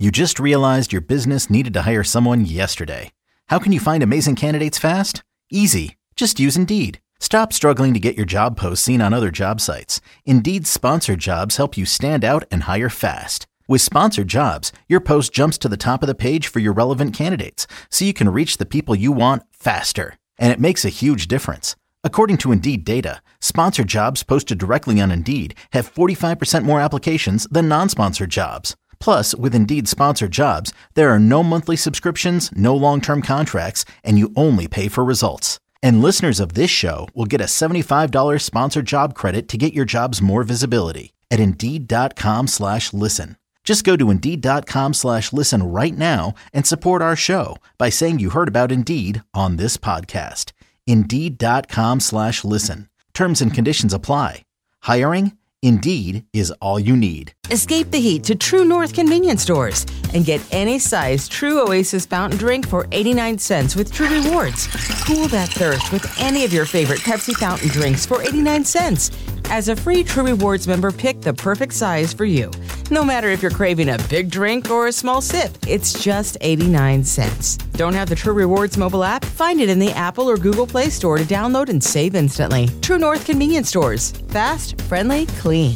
You just realized your business needed to hire someone yesterday. How can you find amazing candidates fast? Easy. Just use Indeed. Stop struggling to get your job posts seen on other job sites. Indeed's sponsored jobs help you stand out and hire fast. With sponsored jobs, your post jumps to the top of the page for your relevant candidates, so you can reach the people you want faster. And it makes a huge difference. According to Indeed data, sponsored jobs posted directly on Indeed have 45% more applications than non-sponsored jobs. Plus, with Indeed sponsored jobs, there are no monthly subscriptions, no long-term contracts, and you only pay for results. And listeners of this show will get a $75 sponsored job credit to get your jobs more visibility at Indeed.com/listen. Just go to Indeed.com/listen right now and support our show by saying you heard about Indeed on this podcast. Indeed.com/listen. Terms and conditions apply. Hiring? Indeed is all you need. Escape the heat to True North convenience stores and get any size True Oasis fountain drink for 89 cents with True Rewards. Cool that thirst with any of your favorite Pepsi fountain drinks for 89 cents. As a free True Rewards member, pick the perfect size for you. No matter if you're craving a big drink or a small sip, it's just 89 cents. Don't have the True Rewards mobile app? Find it in the Apple or Google Play Store to download and save instantly. True North convenience stores. Fast, friendly, clean.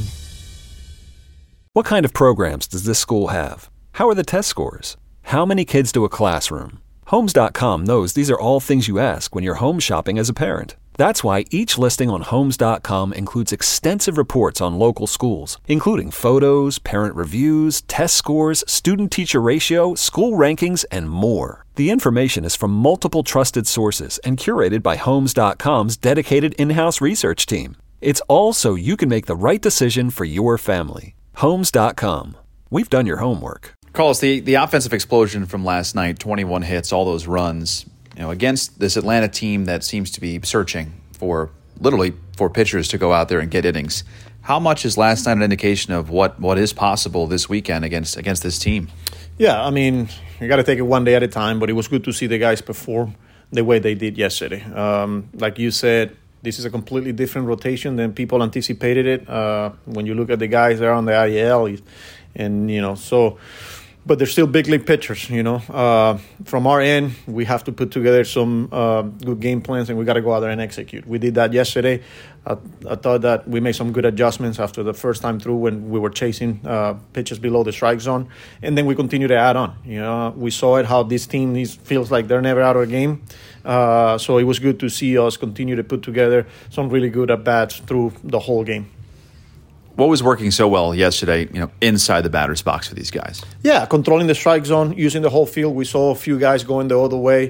What kind of programs does this school have? How are the test scores? How many kids do a classroom? Homes.com knows these are all things you ask when you're home shopping as a parent. That's why each listing on Homes.com includes extensive reports on local schools, including photos, parent reviews, test scores, student-teacher ratio, school rankings, and more. The information is from multiple trusted sources and curated by Homes.com's dedicated in-house research team. It's all so you can make the right decision for your family. Homes.com. We've done your homework. Carlos, the offensive explosion from last night, 21 hits, all those runs, against this Atlanta team that seems to be searching for pitchers to go out there and get innings. How much is last night an indication of what is possible this weekend against this team? Yeah, I mean, you got to take it one day at a time, but it was good to see the guys perform the way they did yesterday. Like you said, this is a completely different rotation than people anticipated it. When you look at the guys that are on the IL, and but they're still big league pitchers. From our end, we have to put together some good game plans, and we got to go out there and execute. We did that yesterday. I thought that we made some good adjustments after the first time through when we were chasing pitches below the strike zone, and then we continue to add on. We saw it how this team feels like they're never out of a game. So it was good to see us continue to put together some really good at-bats through the whole game. What was working so well yesterday, inside the batter's box for these guys? Yeah, controlling the strike zone, using the whole field. We saw a few guys going the other way,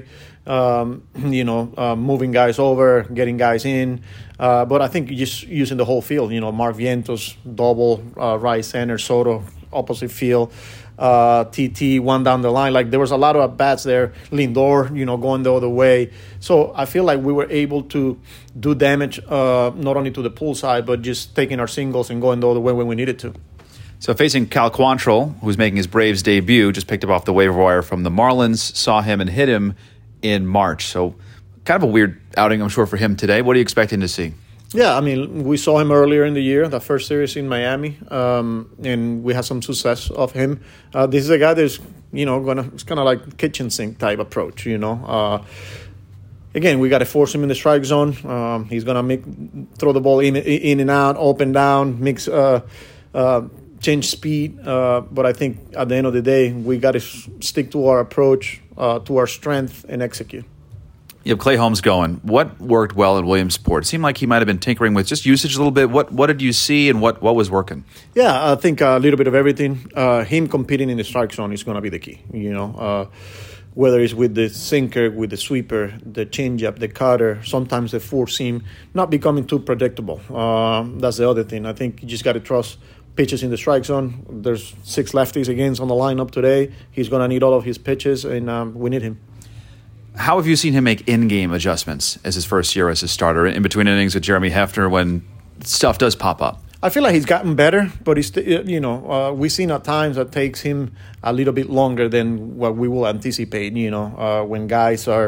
moving guys over, getting guys in. But I think just using the whole field. Mark Vientos, double, right center, Soto, opposite field. TT, one down the line. Like, there was a lot of at-bats there. Lindor, going the other way. So I feel like we were able to do damage not only to the pull side, but just taking our singles and going the other way when we needed to. So facing Cal Quantrill, who's making his Braves debut, just picked up off the waiver wire from the Marlins, saw him and hit him in March. So kind of a weird outing, I'm sure, for him today. What are you expecting to see? Yeah, I mean, we saw him earlier in the year, the first series in Miami, and we had some success of him. This is a guy that's, it's kind of like kitchen sink type approach, Again, we got to force him in the strike zone. He's going to throw the ball in and out, up and down, mix, change speed. But I think at the end of the day, we got to stick to our approach, to our strength, and execute. You have Clay Holmes going. What worked well in Williamsport? It seemed like he might have been tinkering with just usage a little bit. What did you see, and what was working? Yeah, I think a little bit of everything. Him competing in the strike zone is going to be the key. Whether it's with the sinker, with the sweeper, the changeup, the cutter, sometimes the four seam, not becoming too predictable. That's the other thing. I think you just got to trust pitches in the strike zone. There's 6 lefties against on the lineup today. He's going to need all of his pitches, and we need him. How have you seen him make in-game adjustments as his first year as a starter in between innings with Jeremy Hefner when stuff does pop up? I feel like he's gotten better, but he's we've seen at times that takes him a little bit longer than what we will anticipate. When guys are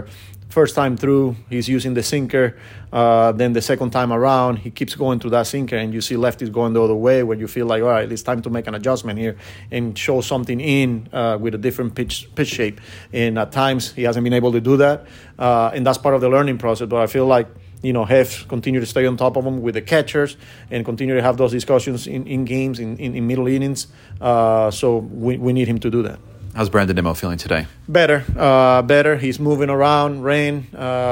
First time through, he's using the sinker. Then the second time around, he keeps going through that sinker, and you see lefties going the other way when you feel like, all right, it's time to make an adjustment here and show something in with a different pitch shape. And at times, he hasn't been able to do that, and that's part of the learning process. But I feel like, Hef continue to stay on top of him with the catchers and continue to have those discussions in games, in middle innings. So we need him to do that. How's Brandon Nimmo feeling today? Better. He's moving around. Rain.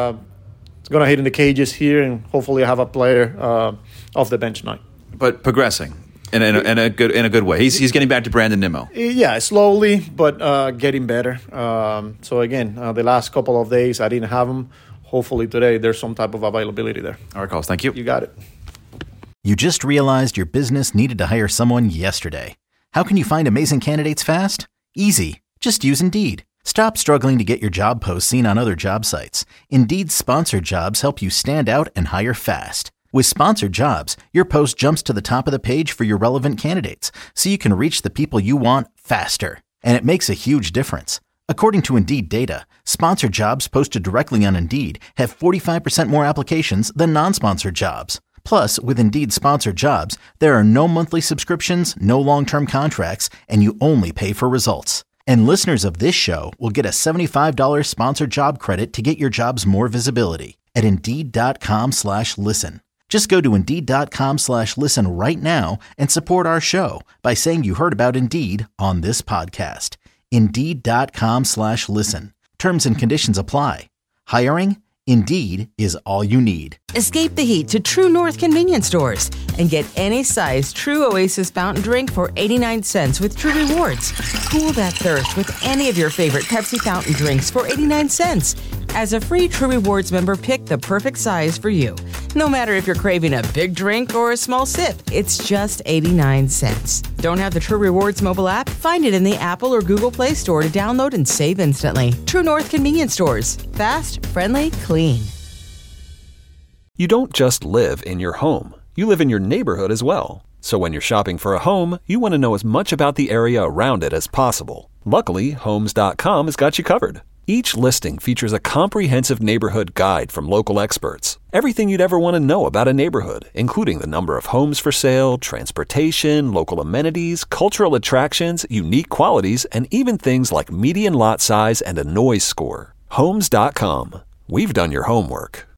It's going to hit in the cages here, and hopefully have a player off the bench tonight. But progressing in a good way. He's getting back to Brandon Nimmo. Yeah, slowly, but getting better. So again, the last couple of days I didn't have him. Hopefully today there's some type of availability there. All right, Carlos, thank you. You got it. You just realized your business needed to hire someone yesterday. How can you find amazing candidates fast? Easy. Just use Indeed. Stop struggling to get your job posts seen on other job sites. Indeed's sponsored jobs help you stand out and hire fast. With sponsored jobs, your post jumps to the top of the page for your relevant candidates, so you can reach the people you want faster. And it makes a huge difference. According to Indeed data, sponsored jobs posted directly on Indeed have 45% more applications than non-sponsored jobs. Plus, with Indeed sponsored jobs, there are no monthly subscriptions, no long-term contracts, and you only pay for results. And listeners of this show will get a $75 sponsored job credit to get your jobs more visibility at Indeed.com/listen. Just go to Indeed.com/listen right now and support our show by saying you heard about Indeed on this podcast. Indeed.com/listen. Terms and conditions apply. Hiring? Indeed is all you need. Escape the heat to True North convenience stores and get any size True Oasis fountain drink for 89 cents with True Rewards. Cool that thirst with any of your favorite Pepsi fountain drinks for 89 cents. As a free True Rewards member, pick the perfect size for you. No matter if you're craving a big drink or a small sip, it's just 89 cents. Don't have the True Rewards mobile app? Find it in the Apple or Google Play Store to download and save instantly. True North convenience stores. Fast, friendly, clean. You don't just live in your home. You live in your neighborhood as well. So when you're shopping for a home, you want to know as much about the area around it as possible. Luckily, Homes.com has got you covered. Each listing features a comprehensive neighborhood guide from local experts. Everything you'd ever want to know about a neighborhood, including the number of homes for sale, transportation, local amenities, cultural attractions, unique qualities, and even things like median lot size and a noise score. Homes.com. We've done your homework.